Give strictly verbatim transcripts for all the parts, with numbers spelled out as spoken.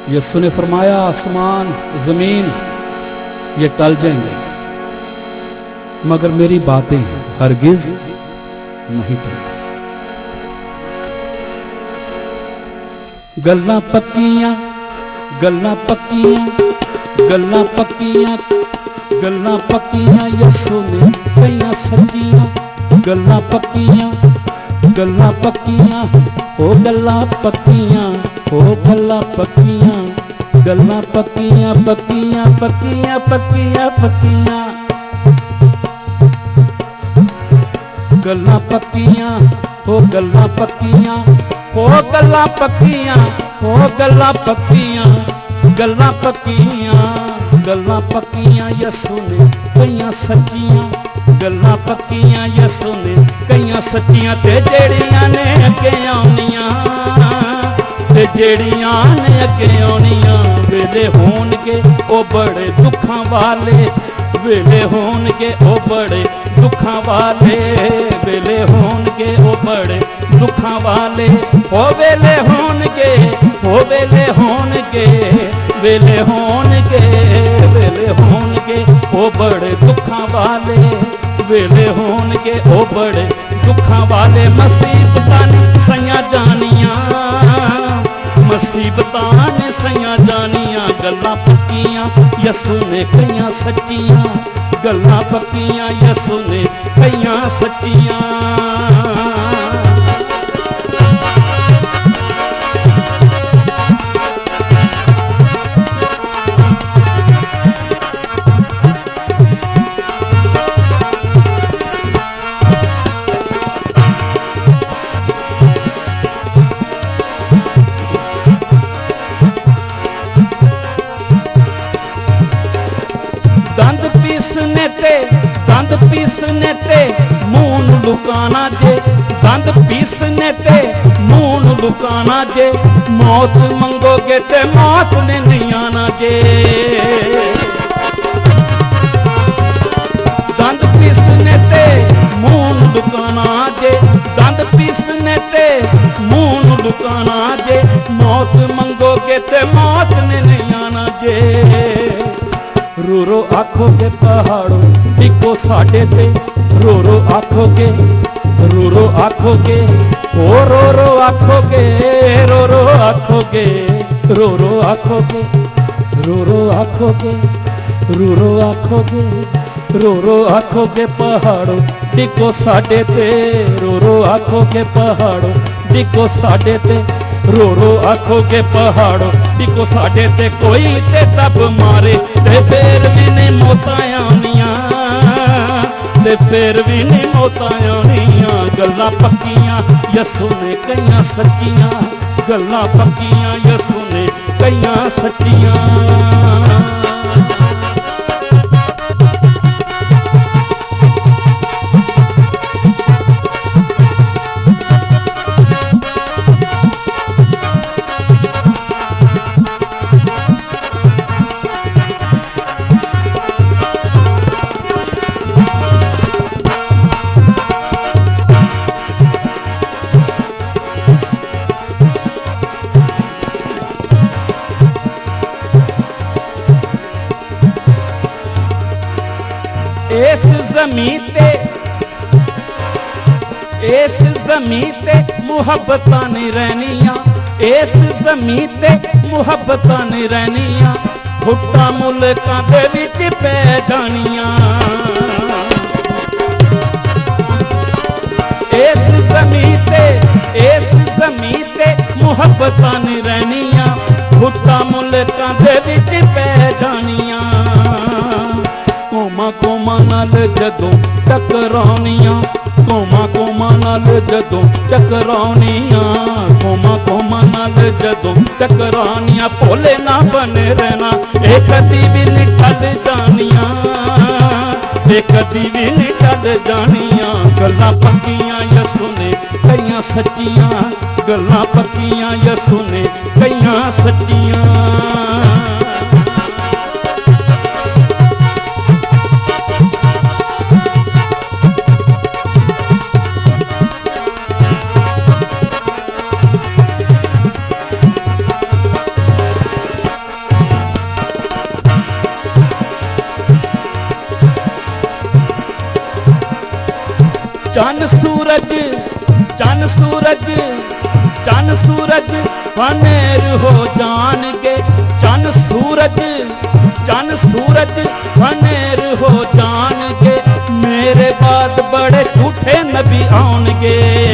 यीशु ने फरमाया आसमान जमीन ये टल जाएंगे मगर मेरी बातें हरगिज नहीं टलेंगी। गल्लां पक्कियां गल्लां पक्कियां गल्लां पक्कियां गल्लां पक्कियां यीशु ने कईयां सच्चियां गल्लां पक्कियां गल्लां पक्कियां ओ गल्लां पक्कियां ओ गल्लां पक्कियां गल्लां पक्कियां पक्कियां पक्कियां पक्कियां पक्कियां गल्लां पक्कियां ओ गल्लां पक्कियां ओ गल्लां पक्कियां ओ गल्लां पक्कियां गल्लां पक्कियां गल्लां पक्कियां यीशु ने कईयां सच्चियां गल्लां पक्कियां यीशु ने कईयां सच्चियां ते जेड़ियां ने अगे आउणियां ते जेड़ियां ने अगे आउणियां वेले होणगे ओ बड़े दुखां वाले वेले होणगे ओ बड़े दुखां वाले वेले होणगे ओ बड़े दुखां वाले ओ वेले होणगे ओ वेले होणगे वेले होणगे वेले होणगे ओ बड़े दुखां वाले वेले होणगे ओ बड़े दुखां वाले मुसीबतां ने सइयां जानियां मुसीबतां ने सइयां जानियां गल्लां पक्कियां यीशु ने कईयां सच्चियां गल्लां पक्कियां यीशु ने कईयां सच्चियां। दंद पीसने ते दंद पीसने ते मून लुकाना जे दंद पीसने ते मून लुकाना जे मौत मंगोगे ते मौत ने नहीं आना जे दंद पीसने ते मून लुकाना जे दंद पीसने ते मून लुकाना जे मौत मंगोगे ते मौत ने नहीं आना जे रो रो आखोगे पहाड़ों डिगो साडे ते रो रो आखोगे रो रो आखोगे ओ रो रो आखोगे रो रो आखोगे रो रो आखोगे रो रो आखोगे रो रो आखोगे रो रो आखोगे पहाड़ों डिगो साडे ते रो रो आखोगे पहाड़ों डिगो साडे ते रो रो आखोगे पहाड़ों डिगो साडे ते कोई ते तब मारे ते फिर भी नहीं मौतां आउणियां ते फिर भी नहीं मौतां आउणियां गल्लां पक्कियां यीशु ने कईयां सच्चियां गल्लां पक्कियां यीशु ने कईयां सच्चियां। इस ज़मीन ते इस ज़मीन ते मुहब्बतां नहीं रहनियां इस ज़मीन ते मुहब्बतां नहीं रहनियां हुट्टा मुल्कां दे विच पै जानियां इस ज़मीन ते इस ज़मीन ते मुहब्बतां नहीं रहनियां हुट्टा मुल्कां दे विच पै जानियां कोमा कोमा नाल जदों टकराउणियां कोमा कोमा नाल जदों टकराउणियां कोमा कोमा नाल जदों टकराउणियां भोले ना बने रहना ए कदी भी नहीं टल जानियां ए कदी भी नहीं टल जानियां गल्लां पक्कियां यीशु ने कईयां सच्चियां गल्लां पक्कियां यीशु ने कईयां सच्चियां। ਚੰਨ ਸੂਰਜ ਚੰਨ ਸੂਰਜ ਚੰਨ ਸੂਰਜ ਹਨੇਰ ਹੋ ਜਾਣਗੇ, ਚੰਨ ਸੂਰਜ ਚੰਨ ਸੂਰਜ ਹਨੇਰ ਹੋ ਜਾਣਗੇ, ਮੇਰੇ ਬਾਅਦ ਬੜੇ ਝੂਠੇ ਨਬੀ ਆਉਣਗੇ।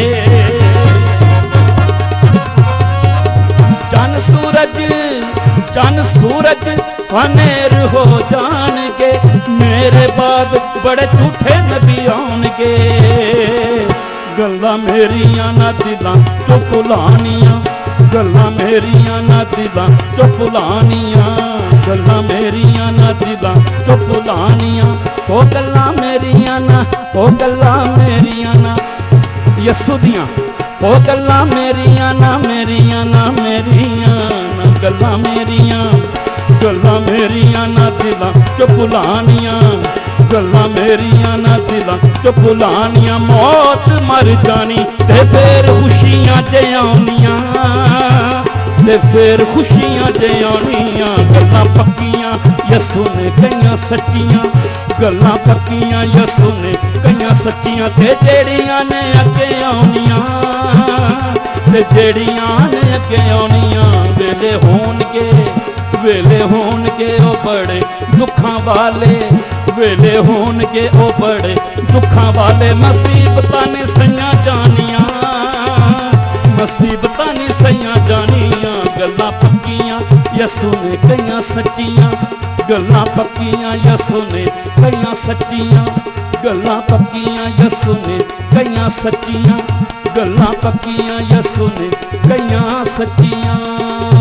ਚੰਨ ਸੂਰਜ ਚੰਨ ਸੂਰਜ ਹਨੇਰ ਹੋ ਜਾਣਗੇ, ਮੇਰੇ ਬਾਅਦ ਬੜੇ ਝੂਠੇ ਨਬੀ ਆਉਣਗੇ। ਗੱਲਾਂ ਮੇਰੀਆਂ ਨਾ ਦਿਲਾਂ ਚੋਂ ਭੁਲਾਣੀਆਂ, ਗੱਲਾਂ ਮੇਰੀਆਂ ਨਾ ਦਿਲਾਂ ਚੋਂ ਭੁਲਾਣੀਆਂ, ਗੱਲਾਂ ਮੇਰੀਆਂ ਨਾ ਦਿਲਾਂ ਚੋਂ ਭੁਲਾਣੀਆਂ। ਉਹ ਗੱਲਾਂ ਮੇਰੀਆਂ ਨਾ ਉਹ ਗੱਲਾਂ ਮੇਰੀਆਂ ਨਾ ਯਸੂ ਦੀਆਂ, ਉਹ ਗੱਲਾਂ ਮੇਰੀਆਂ ਨਾ ਮੇਰੀਆਂ ਨਾ ਮੇਰੀਆਂ ਨਾ ਗੱਲਾਂ ਮੇਰੀਆਂ, ਗੱਲਾਂ ਮੇਰੀਆਂ ਨਾ ਦਿਲਾਂ ਚੋਂ ਭੁਲਾਣੀਆਂ, ਗੱਲਾਂ ਮੇਰੀਆਂ ਨਾ ਦਿਲਾਂ ਚੋਂ ਭੁਲਾਣੀਆਂ। ਮੌਤ ਮਰ ਜਾਣੀ ਤੇ ਫੇਰ ਖੁਸ਼ੀਆਂ ਜੇ ਆਉਣੀਆਂ, ਤੇ ਫੇਰ ਖੁਸ਼ੀਆਂ ਜੇ ਆਉਣੀਆਂ। ਗੱਲਾਂ ਪੱਕੀਆਂ ਯਸੂ ਨੇ ਕਈਆਂ ਸੱਚੀਆਂ, ਗੱਲਾਂ ਪੱਕੀਆਂ ਯਸੂ ਨੇ ਕਈਆਂ ਸੱਚੀਆਂ। ਤੇ ਜਿਹੜੀਆਂ ਨੇ ਅੱਗੇ ਆਉਣੀਆਂ, ਤੇ ਜਿਹੜੀਆਂ ਨੇ ਅੱਗੇ ਆਉਣੀਆਂ। ਵੇਲੇ ਹੋਣਗੇ ਵੇਲੇ ਹੋਣਗੇ ਉਹ ਬੜੇ ਦੁੱਖਾਂ ਵਾਲੇ, ਵੇਲੇ ਹੋਣਗੇ ਉਹ ਬੜੇ ਦੁੱਖਾਂ ਵਾਲੇ। ਮੁਸੀਬਤਾਂ ਨੇ ਸਈਆਂ ਜਾਣੀਆਂ, ਮੁਸੀਬਤਾਂ ਨੇ ਸਈਆਂ ਜਾਣੀਆਂ। ਗੱਲਾਂ ਪੱਕੀਆਂ ਯਸੂ ਨੇ ਕਈਆਂ ਸੱਚੀਆਂ, ਗੱਲਾਂ ਪੱਕੀਆਂ ਯਸੂ ਨੇ ਕਈਆਂ ਸੱਚੀਆਂ, ਗੱਲਾਂ ਪੱਕੀਆਂ ਯਸੂ ਨੇ ਕਈਆਂ ਸੱਚੀਆਂ, ਗੱਲਾਂ ਪੱਕੀਆਂ ਯਸੂ ਨੇ ਕਈਆਂ ਸੱਚੀਆਂ।